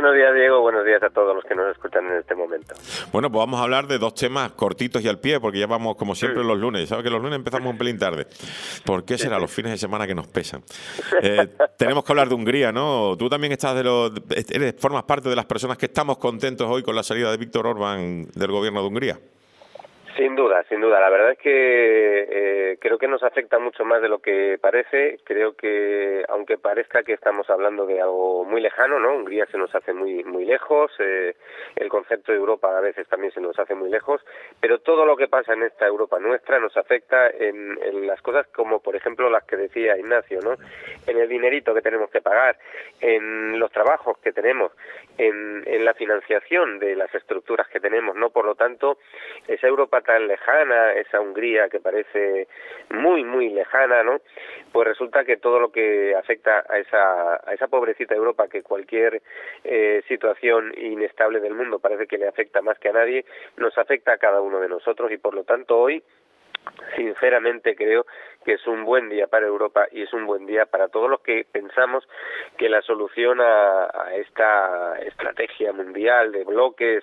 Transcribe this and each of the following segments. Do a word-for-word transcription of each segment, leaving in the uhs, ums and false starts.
Buenos días, Diego. Buenos días a todos los que nos escuchan en este momento. Bueno, pues vamos a hablar de dos temas cortitos y al pie, porque ya vamos, como siempre, Mm. los lunes. ¿Sabes que los lunes empezamos un pelín tarde? ¿Por qué será? Sí, sí. Los fines de semana que nos pesan. Eh, tenemos que hablar de Hungría, ¿no? Tú también estás de los... Eres, formas parte de las personas que estamos contentos hoy con la salida de Viktor Orbán del gobierno de Hungría. Sin duda, sin duda. La verdad es que eh, creo que nos afecta mucho más de lo que parece. Creo que, aunque parezca que estamos hablando de algo muy lejano, ¿no? Hungría se nos hace muy muy lejos, eh, el concepto de Europa a veces también se nos hace muy lejos, pero todo lo que pasa en esta Europa nuestra nos afecta en, en las cosas como, por ejemplo, las que decía Ignacio, ¿no? En el dinerito que tenemos que pagar, en los trabajos que tenemos, en, en la financiación de las estructuras que tenemos, ¿no? Por lo tanto, esa Europa tan lejana, esa Hungría que parece muy, muy lejana, ¿no? Pues resulta que todo lo que afecta a esa, a esa pobrecita Europa, que cualquier eh, situación inestable del mundo parece que le afecta más que a nadie, nos afecta a cada uno de nosotros y por lo tanto hoy, sinceramente creo que es un buen día para Europa y es un buen día para todos los que pensamos que la solución a, a esta estrategia mundial de bloques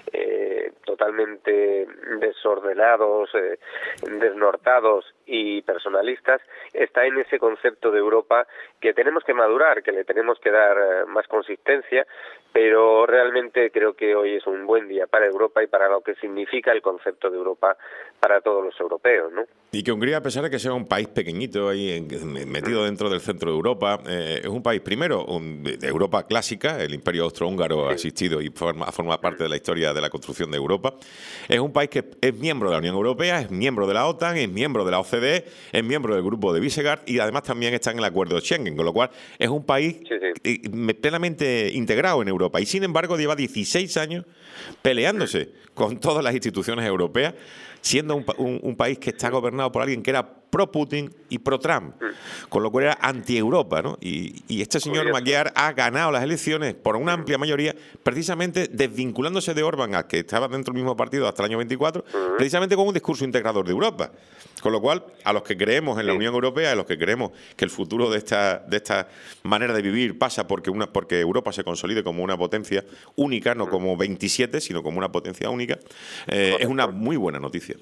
eh, totalmente desordenados, eh, desnortados y personalistas está en ese concepto de Europa que tenemos que madurar, que le tenemos que dar eh, más consistencia, pero realmente creo que hoy es un buen día para Europa y para lo que significa el concepto de Europa para todos los europeos, ¿no? Y que Hungría, a pesar de que sea un país pequeñito ahí en, metido dentro del centro de Europa, eh, es un país primero un, de Europa clásica, el Imperio Austrohúngaro ha existido y forma, forma parte de la historia de la construcción de Europa. Es un país que es miembro de la Unión Europea, es miembro de la OTAN, es miembro de la O C D E, es miembro del grupo de Visegrad y además también está en el acuerdo de Schengen, con lo cual es un país sí, sí. plenamente integrado en Europa y sin embargo lleva dieciséis años peleándose con todas las instituciones europeas, siendo un, un, un país que está gobernado por alguien que era pro-Putin y pro-Trump, con lo cual era anti-Europa, ¿no? Y, y este señor Magyar ha ganado las elecciones por una amplia mayoría, precisamente desvinculándose de Orbán, al que estaba dentro del mismo partido hasta el año veinticuatro, precisamente con un discurso integrador de Europa. Con lo cual, a los que creemos en la Unión Europea, a los que creemos que el futuro de esta, de esta manera de vivir pasa porque, una, porque Europa se consolide como una potencia única, no como veintisiete, sino como una potencia única, eh, es una muy buena noticia.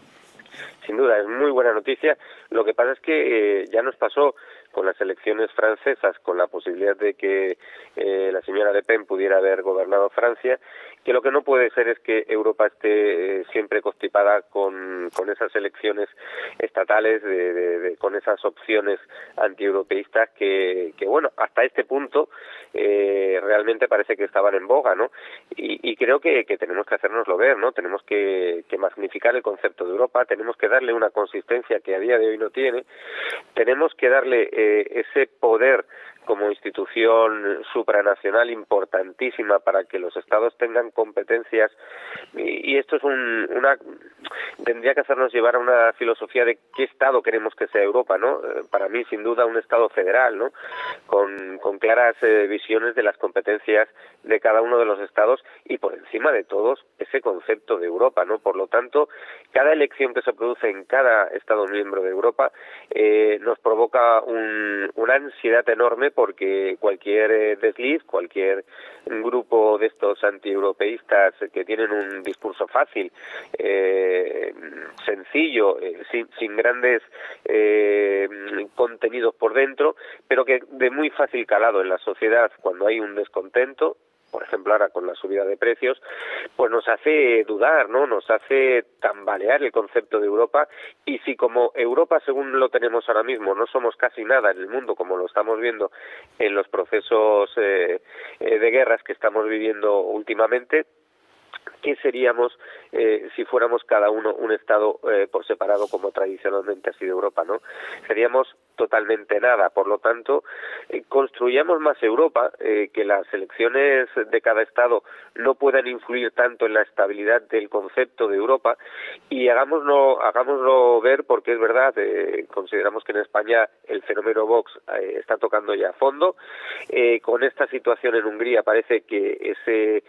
Sin duda, es muy buena noticia. Lo que pasa es que eh, ya nos pasó con las elecciones francesas, con la posibilidad de que eh, la señora Le Pen pudiera haber gobernado Francia, que lo que no puede ser es que Europa esté eh, siempre constipada con, con esas elecciones estatales, de, de, de, con esas opciones antieuropeístas que, que, bueno, hasta este punto eh, realmente parece que estaban en boga, ¿no? Y, y creo que, que tenemos que hacérnoslo ver, ¿no? Tenemos que, que magnificar el concepto de Europa, tenemos que darle una consistencia que a día de hoy no tiene, tenemos que darle eh, ese poder como institución supranacional importantísima para que los estados tengan competencias y, y esto es un, una tendría que hacernos llevar a una filosofía de qué estado queremos que sea Europa, ¿no? Eh, para mí sin duda un estado federal, ¿no? Con, con claras eh, visiones de las competencias de cada uno de los estados y por encima de todos ese concepto de Europa, ¿no? Por lo tanto, cada elección que se produce en cada estado miembro de Europa eh, nos provoca un, una ansiedad enorme porque cualquier eh, desliz, cualquier grupo de estos antieuropeístas que tienen un discurso fácil, eh, sencillo, eh, sin, sin grandes eh, contenidos por dentro, pero que de muy fácil calado en la sociedad cuando hay un descontento, por ejemplo ahora con la subida de precios, pues nos hace dudar, ¿no? Nos hace tambalear el concepto de Europa y si como Europa, según lo tenemos ahora mismo, no somos casi nada en el mundo como lo estamos viendo en los procesos eh, eh, de guerras que estamos viviendo últimamente, ¿qué seríamos eh, si fuéramos cada uno un Estado eh, por separado como tradicionalmente ha sido Europa, ¿no? Seríamos totalmente nada. Por lo tanto, eh, construyamos más Europa, eh, que las elecciones de cada Estado no puedan influir tanto en la estabilidad del concepto de Europa y hagámoslo, hagámoslo ver porque es verdad, eh, consideramos que en España el fenómeno Vox eh, está tocando ya a fondo. Eh, con esta situación en Hungría parece que ese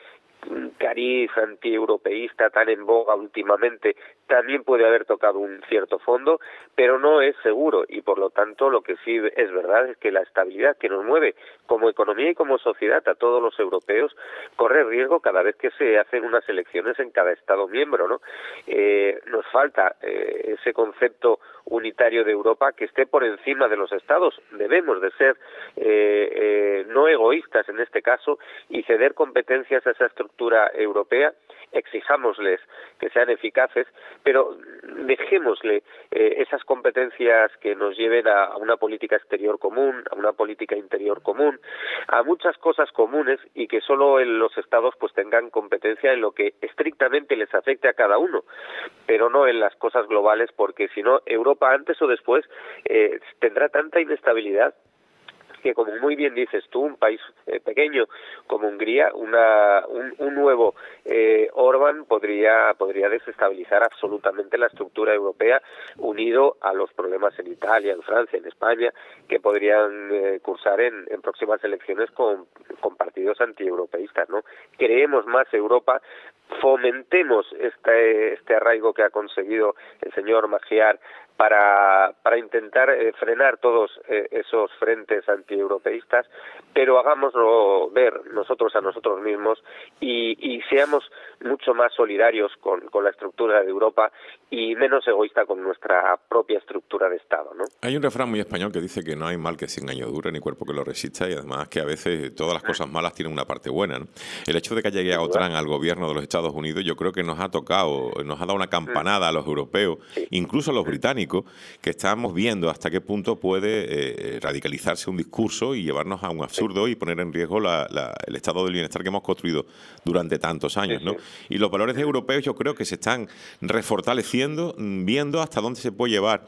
cariz antieuropeísta tan en boga últimamente también puede haber tocado un cierto fondo, pero no es seguro, y por lo tanto lo que sí es verdad es que la estabilidad que nos mueve como economía y como sociedad a todos los europeos corre riesgo cada vez que se hacen unas elecciones en cada Estado miembro, ¿no? Eh, nos falta eh, ese concepto unitario de Europa que esté por encima de los Estados. Debemos de ser eh, eh, no egoístas en este caso y ceder competencias a esa estructura europea. Exijámosles que sean eficaces, pero dejémosle eh, esas competencias que nos lleven a, a una política exterior común, a una política interior común, a muchas cosas comunes, y que solo en los Estados pues tengan competencia en lo que estrictamente les afecte a cada uno, pero no en las cosas globales, porque si no, Europa antes o después eh, tendrá tanta inestabilidad que, como muy bien dices tú, un país eh, pequeño como Hungría, una, un, un nuevo eh, Orbán podría podría desestabilizar absolutamente la estructura europea, unido a los problemas en Italia, en Francia, en España, que podrían eh, cursar en, en próximas elecciones con, con partidos antieuropeístas, ¿no? Creemos más Europa, fomentemos este, este arraigo que ha conseguido el señor Magyar para para intentar eh, frenar todos eh, esos frentes antieuropeístas, pero hagámoslo ver nosotros a nosotros mismos y, y seamos mucho más solidarios con, con la estructura de Europa y menos egoísta con nuestra propia estructura de Estado, ¿no? Hay un refrán muy español que dice que no hay mal que cien años dure ni cuerpo que lo resista, y además que a veces todas las cosas malas tienen una parte buena, ¿no? El hecho de que haya llegado Trump al gobierno de los Estados Unidos, yo creo que nos ha tocado, nos ha dado una campanada a los europeos, incluso a los británicos, que estamos viendo hasta qué punto puede eh, radicalizarse un discurso y llevarnos a un absurdo y poner en riesgo la, la, el estado del bienestar que hemos construido durante tantos años, ¿no? Y los valores europeos yo creo que se están refortaleciendo, viendo hasta dónde se puede llevar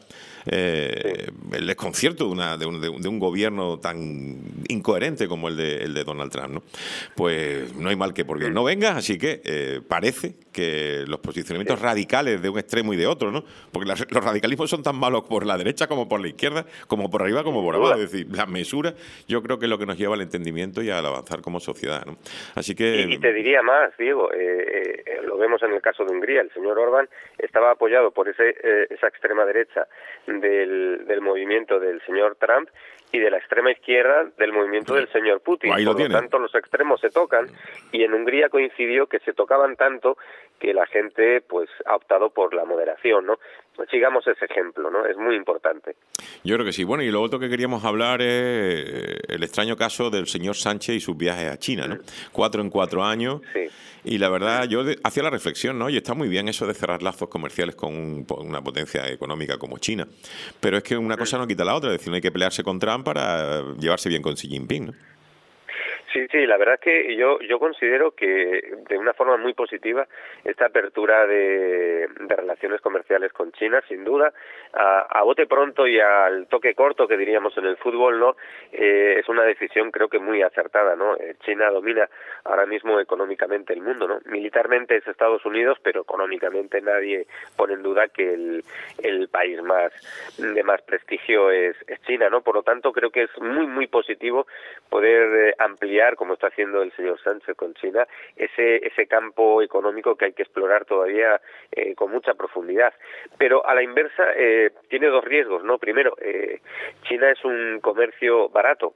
eh, el desconcierto de, una, de, un, de un gobierno tan incoherente como el de, el de Donald Trump, ¿no? Pues no hay mal que por bien no venga, así que eh, parece que los posicionamientos radicales de un extremo y de otro, ¿no? Porque la, los radicalismos son tan malos por la derecha como por la izquierda, como por arriba como por abajo. Es decir, la mesura yo creo que es lo que nos lleva al entendimiento y al avanzar como sociedad, ¿no? Así que... Y, y te diría más, Diego, eh, eh, lo vemos en el caso de Hungría. El señor Orbán estaba apoyado por ese, eh, esa extrema derecha del, del movimiento del señor Trump y de la extrema izquierda del movimiento del señor Putin. Ahí lo Por lo tiene. tanto, los extremos se tocan, y en Hungría coincidió que se tocaban tanto que la gente pues ha optado por la moderación, ¿no? Pues sigamos ese ejemplo, ¿no? Es muy importante. Yo creo que sí. Bueno, y lo otro que queríamos hablar es el extraño caso del señor Sánchez y sus viajes a China, ¿no? Cuatro en cuatro años. Sí. Y la verdad, yo de, hacía la reflexión, ¿no? Y está muy bien eso de cerrar lazos comerciales con un, una potencia económica como China. Pero es que una cosa no quita la otra. Es decir, no hay que pelearse con Trump para llevarse bien con Xi Jinping, ¿no? Sí, sí, la verdad es que yo yo considero que de una forma muy positiva esta apertura de, de relaciones comerciales con China, sin duda, a, a bote pronto y al toque corto que diríamos en el fútbol, ¿no? Eh, es una decisión creo que muy acertada, ¿no? Eh, China domina ahora mismo económicamente el mundo, ¿no? Militarmente es Estados Unidos, pero económicamente nadie pone en duda que el, el país más de más prestigio es, es China, ¿no? Por lo tanto, creo que es muy, muy positivo poder eh, ampliar, como está haciendo el señor Sánchez con China, ese ese campo económico que hay que explorar todavía eh, con mucha profundidad. Pero a la inversa eh, tiene dos riesgos, ¿no? Primero, eh, China es un comercio barato.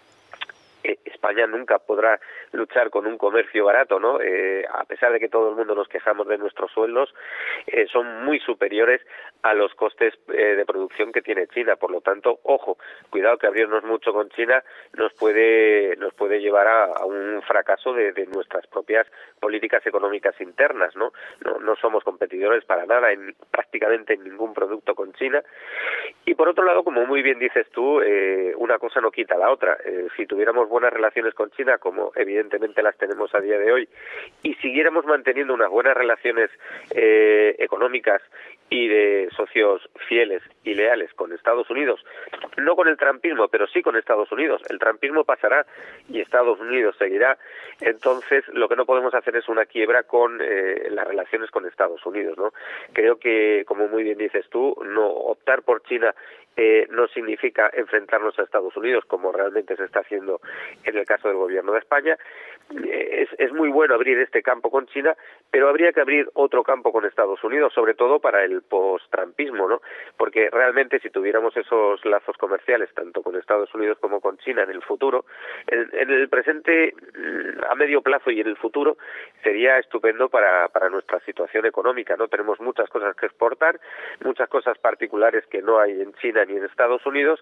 Eh, España nunca podrá luchar con un comercio barato, ¿no? Eh, a pesar de que todo el mundo nos quejamos de nuestros sueldos, eh, son muy superiores a los costes eh, de producción que tiene China. Por lo tanto, ojo, cuidado, que abrirnos mucho con China nos puede nos puede llevar a, a un fracaso de, de nuestras propias políticas económicas internas, ¿no? No, no somos competidores para nada en prácticamente en ningún producto con China. Y por otro lado, como muy bien dices tú, eh, una cosa no quita la otra. Eh, si tuviéramos buenas relaciones con China, como evidentemente las tenemos a día de hoy, y siguiéramos manteniendo unas buenas relaciones eh, económicas y de socios fieles y leales con Estados Unidos, no con el trumpismo, pero sí con Estados Unidos. El trumpismo pasará y Estados Unidos seguirá. Entonces, lo que no podemos hacer es una quiebra con eh, las relaciones con Estados Unidos, ¿no? Creo que, como muy bien dices tú, no optar por China Eh, no significa enfrentarnos a Estados Unidos, como realmente se está haciendo en el caso del gobierno de España. Eh, es, es muy bueno abrir este campo con China, pero habría que abrir otro campo con Estados Unidos, sobre todo para el post-trumpismo, ¿no? Porque realmente si tuviéramos esos lazos comerciales, tanto con Estados Unidos como con China en el futuro, en, en el presente, a medio plazo y en el futuro, sería estupendo para, para nuestra situación económica, ¿no? Tenemos muchas cosas que exportar, muchas cosas particulares que no hay en China ni en Estados Unidos,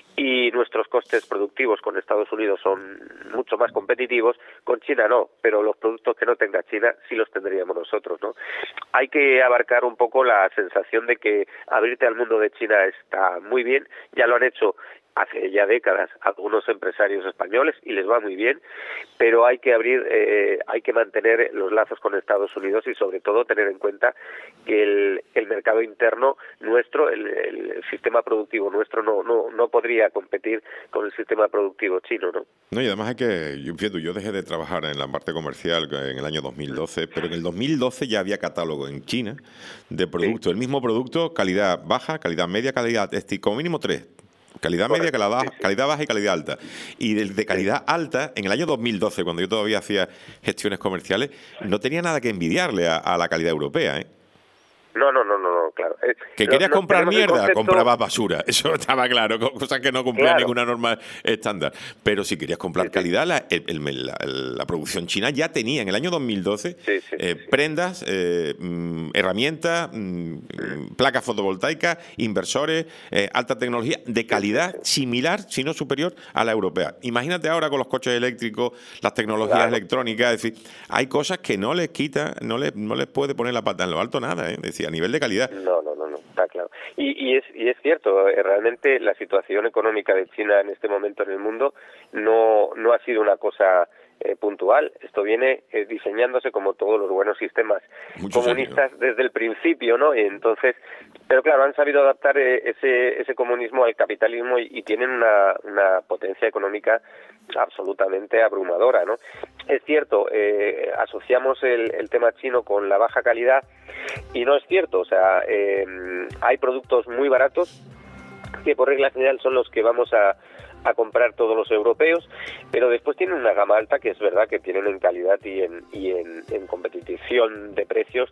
y nuestros costes productivos con Estados Unidos son mucho más competitivos, con China no, pero los productos que no tenga China sí los tendríamos nosotros, ¿no? Hay que abarcar un poco la sensación de que abrirte al mundo de China está muy bien, ya lo han hecho hace ya décadas algunos empresarios españoles y les va muy bien, pero hay que abrir, eh, hay que mantener los lazos con Estados Unidos y sobre todo tener en cuenta que el, el mercado interno nuestro, el, el sistema productivo nuestro no, no, no podría competir con el sistema productivo chino, ¿no? No, y además hay que, yo, fíjate, yo dejé de trabajar en la parte comercial en el año dos mil doce, pero en el dos mil doce ya había catálogo en China de productos, sí. El mismo producto, calidad baja, calidad media, calidad, como mínimo tres. Calidad media, calidad baja, sí, sí. calidad baja y calidad alta. Y de, de calidad sí. alta, en el año dos mil doce, cuando yo todavía hacía gestiones comerciales, no tenía nada que envidiarle a, a la calidad europea, ¿eh? No, no, no, no, no, claro. Eh, que querías no, comprar mierda, concepto... comprabas basura. Eso estaba claro, cosas que no cumplía claro. ninguna norma estándar. Pero si querías comprar sí, calidad, sí. La, el, el, la, la producción china ya tenía en el año dos mil doce sí, sí, eh, sí. prendas, eh, mm, herramientas, mm, mm. placas fotovoltaicas, inversores, eh, alta tecnología, de calidad sí, sí. similar, si no superior, a la europea. Imagínate ahora con los coches eléctricos, las tecnologías claro. electrónicas, es decir, hay cosas que no les quita, no les, no les puede poner la pata en lo alto nada, ¿eh? Es decir, a nivel de calidad. No, no, no, no, está claro. Y, y, es, y es cierto, eh, realmente la situación económica de China en este momento en el mundo no, no ha sido una cosa eh, puntual. Esto viene eh, diseñándose como todos los buenos sistemas Muchos comunistas años. Desde el principio, ¿no? Y entonces, pero claro, han sabido adaptar eh, ese, ese comunismo al capitalismo y, y tienen una, una potencia económica absolutamente abrumadora, ¿no? Es cierto, eh, asociamos el, el tema chino con la baja calidad y no es cierto, o sea, eh, hay productos muy baratos que por regla general son los que vamos a, a comprar todos los europeos, pero después tienen una gama alta que es verdad que tienen en calidad y en, y en, en competición de precios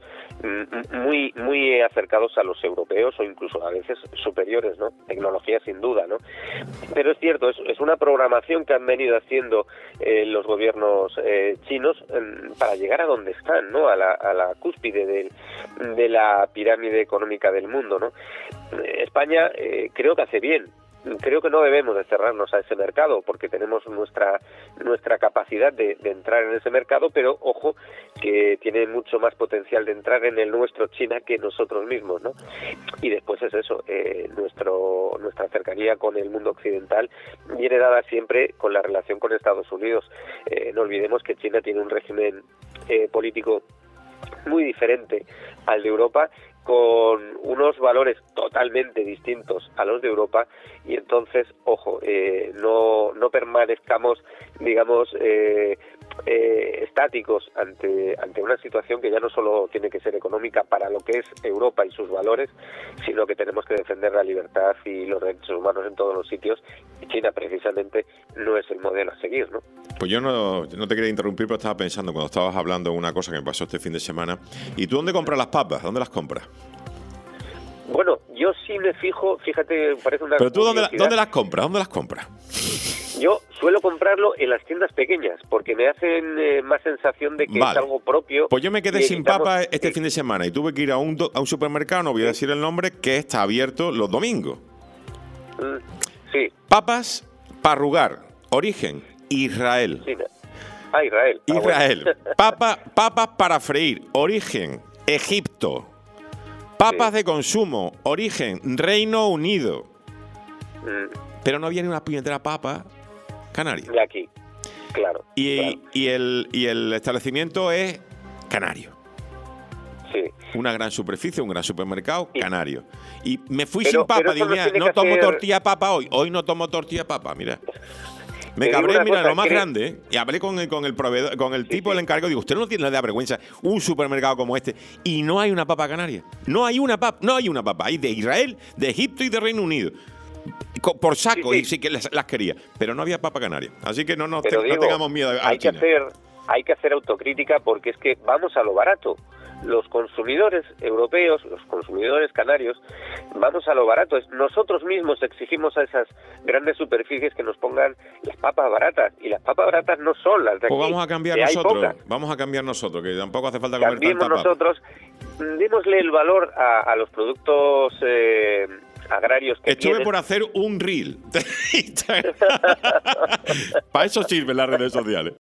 muy muy acercados a los europeos o incluso a veces superiores, ¿no? Tecnología sin duda, ¿no? Pero es cierto, es, es una programación que han venido haciendo eh, los gobiernos eh, chinos eh, para llegar a donde están, ¿no? A la, a la cúspide de, de la pirámide económica del mundo, ¿no? España eh, creo que hace bien. Creo que no debemos de cerrarnos a ese mercado porque tenemos nuestra nuestra capacidad de, de entrar en ese mercado, pero ojo que tiene mucho más potencial de entrar en el nuestro China que nosotros mismos, ¿no? Y después es eso, eh, nuestro nuestra cercanía con el mundo occidental viene dada siempre con la relación con Estados Unidos. Eh, no olvidemos que China tiene un régimen eh, político muy diferente al de Europa, con unos valores totalmente distintos a los de Europa, y entonces, ojo, eh, no, no permanezcamos, digamos, eh, eh, estáticos ante, ante una situación que ya no solo tiene que ser económica para lo que es Europa y sus valores, sino que tenemos que defender la libertad y los derechos humanos en todos los sitios, y China precisamente no es el modelo a seguir, ¿no? Pues yo no, no te quería interrumpir, pero estaba pensando cuando estabas hablando de una cosa que me pasó este fin de semana. ¿Y tú dónde compras las papas? ¿Dónde las compras? Bueno, yo sí me fijo, fíjate, parece una... ¿Pero tú dónde, dónde las compras? ¿Dónde las compras? Yo suelo comprarlo en las tiendas pequeñas, porque me hacen eh, más sensación de que vale. es algo propio. Pues yo me quedé sin papas este sí. fin de semana y tuve que ir a un, do, a un supermercado, no voy a decir el nombre, que está abierto los domingos. Mm, sí. Papas para arrugar, origen, Israel. Sí. Ah, Israel. Ah, Israel. Bueno. Papa, papas para freír, origen, Egipto. Papas sí. de consumo, origen, Reino Unido. Mm. Pero no había ni una puñetera papa canaria. De aquí, claro. Y, claro. y, el, y el establecimiento es canario. Sí. Una gran superficie, un gran supermercado, Sí. canario. Y me fui Pero- sin papa, pero digo, eso no mira, tiene no que tomo hacer- tortilla de papa hoy. Hoy no tomo tortilla de papa, mira. Me Te digo cabré, una mira, cosa, lo más que- grande, ¿eh? Y hablé con el, con el proveedor, con el Sí, tipo sí. del encargado, digo, usted no tiene la de vergüenza, un supermercado como este, y no hay una papa canaria. No hay una papa, no hay una papa. Hay de Israel, de Egipto y de Reino Unido. Co- Por saco, Sí, sí. y sí que las, las quería. Pero no había papa canaria. Así que no, nos Pero te- Diego, no tengamos miedo a hay que China. hacer, hay que hacer autocrítica porque es que vamos a lo barato. Los consumidores europeos, los consumidores canarios, vamos a lo barato. Es- Nosotros mismos exigimos a esas grandes superficies que nos pongan las papas baratas. Y las papas baratas no son las de aquí. Pues vamos a cambiar que hay nosotros. pocas. Vamos a cambiar nosotros, que tampoco hace falta comer Cambiemos tanta papa. nosotros, démosle el valor a, a los productos eh, agrarios que Estuve tienen. por hacer un reel. Para eso sirven las redes sociales.